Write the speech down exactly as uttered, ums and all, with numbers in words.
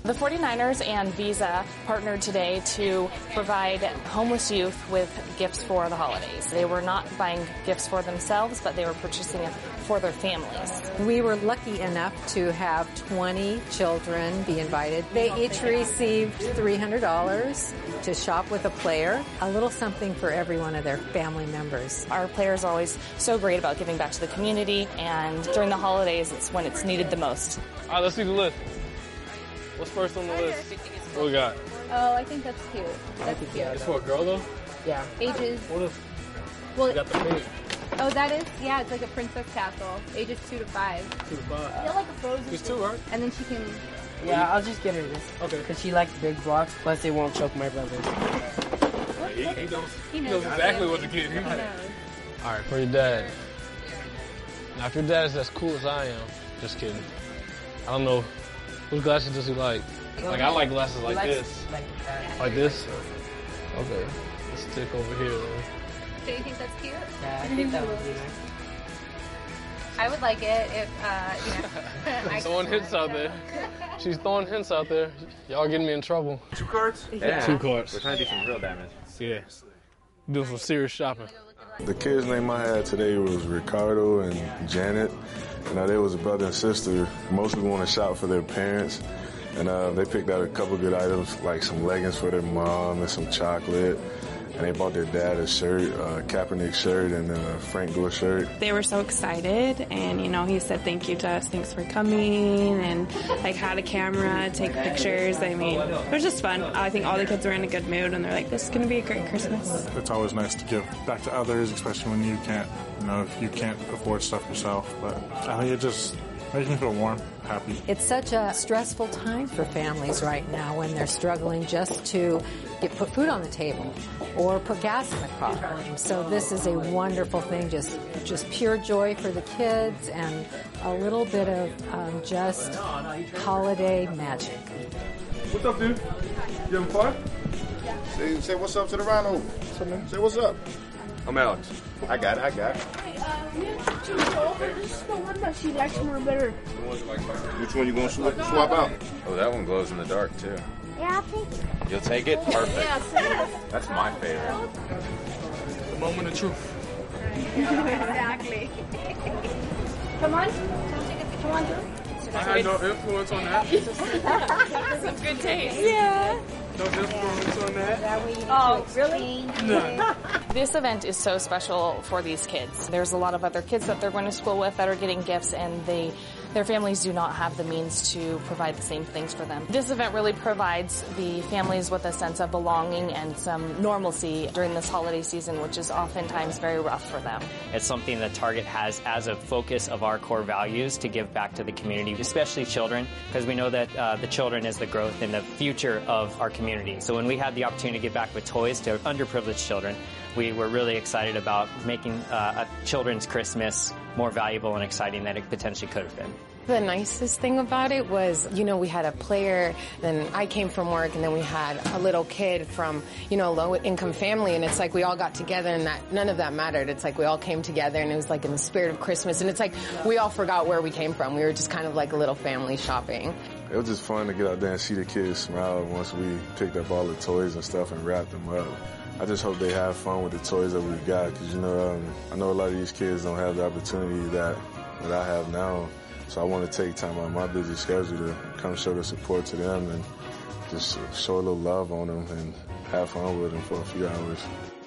The forty-niners and Visa partnered today to provide homeless youth with gifts for the holidays. They were not buying gifts for themselves, but they were purchasing it for their families. We were lucky enough to have twenty children be invited. They each received three hundred dollars to shop with a player, a little something for every one of their family members. Our players are always so great about giving back to the community, and during the holidays, it's when it's needed the most. All right, let's see the list. What's first on the list? What we got? Oh, I think that's cute. That's cute. It's for a girl, though? Yeah. Ages. What is? Well, you got the pink. Oh, that is? Yeah, it's like a princess castle. Ages two to five. Two to five. Yeah, like a frozen. She's two, right? And then she can... Yeah, I'll just get her this. Okay. Because she likes big blocks, plus it won't choke my brother. He, he knows, He he knows knows exactly what the kid is. All right, for your dad. Now, if your dad is as cool as I am, just kidding. I don't know. What glasses does he like? Like, I like glasses like this. Like that. Like this? Okay. Let's stick over here, then. So you think that's cute? Yeah, I think that would be nice. I would like it if, uh, you know... Throwing hints out there. She's throwing hints out there. Y'all getting me in trouble. Two cards? Yeah. Two cards. We're trying to do some real damage. Yeah. Doing some serious shopping. The kids' name I had today was Ricardo and Janet. And uh, they was a brother and sister. Mostly want to shop for their parents. And uh, they picked out a couple good items, like some leggings for their mom and some chocolate. And they bought their dad a shirt, a Kaepernick shirt and a Frank Gore shirt. They were so excited, and, you know, he said thank you to us, thanks for coming, and, like, had a camera, take pictures. I mean, it was just fun. I think all the kids were in a good mood, and they're like, this is going to be a great Christmas. It's always nice to give back to others, especially when you can't, you know, if you can't afford stuff yourself. But I think it just makes me feel warm, happy. It's such a stressful time for families right now when they're struggling just to get put food on the table or put gas in the car. So this is a wonderful thing, just just pure joy for the kids and a little bit of um, just holiday magic. What's up, dude? You having fun? Say, say what's up to the rhino. What's up, man? Say what's up. I'm Alex. I got it, I got it. Which one you gonna swap, swap out? Oh, that one glows in the dark, too. Yeah, I'll take it. You'll take it? Perfect. Yeah, That's my favorite. The moment of truth. Exactly. Come on. Come on, I had no influence on that. Some good taste. Yeah. No influence on that. Oh, really? None. This event is so special for these kids. There's a lot of other kids that they're going to school with that are getting gifts, and they, their families do not have the means to provide the same things for them. This event really provides the families with a sense of belonging and some normalcy during this holiday season, which is oftentimes very rough for them. It's something that Target has as a focus of our core values to give back to the community, especially children, because we know that uh, the children is the growth and the future of our community. So when we had the opportunity to give back with toys to underprivileged children, we were really excited about making uh, a children's Christmas more valuable and exciting than it potentially could have been. The nicest thing about it was, you know, we had a player, then I came from work, and then we had a little kid from, you know, a low-income family, and it's like we all got together, and that none of that mattered. It's like we all came together, and it was like in the spirit of Christmas, and it's like we all forgot where we came from. We were just kind of like a little family shopping. It was just fun to get out there and see the kids smile once we picked up all the toys and stuff and wrapped them up. I just hope they have fun with the toys that we got, because, you know, um, I know a lot of these kids don't have the opportunity that, that I have now. So I want to take time out of my busy schedule to come show the support to them and just show a little love on them and have fun with them for a few hours.